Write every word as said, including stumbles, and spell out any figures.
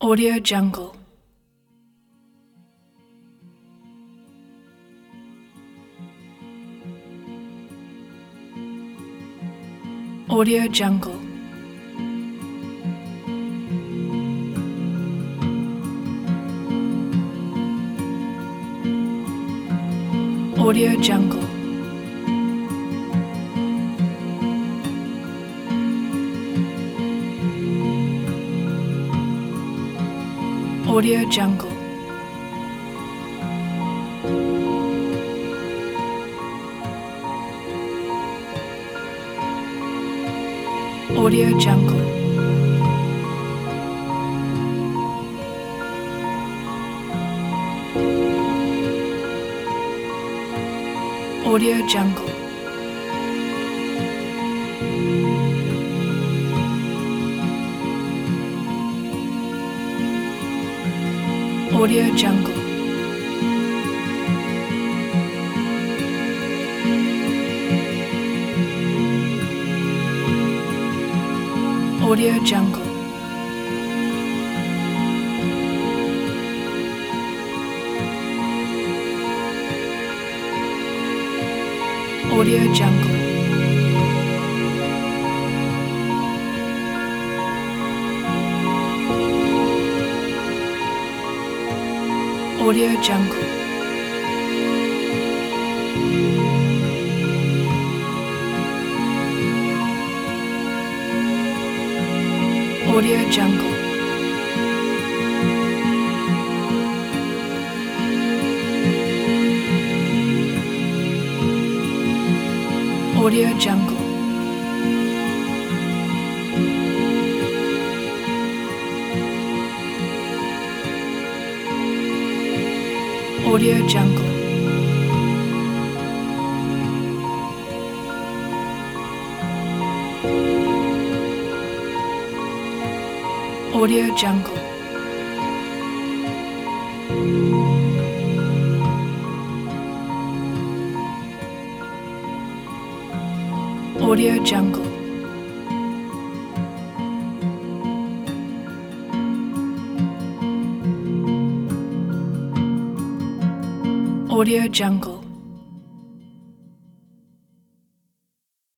Audio Jungle. Audio Jungle. Audio Jungle. Audio Jungle. Audio Jungle. Audio Jungle. Audio Jungle. Audio Jungle. Audio Jungle. Audio Jungle. Audio Jungle. Audio Jungle. Audio Jungle. Audio Jungle. Audio Jungle. Audio Jungle.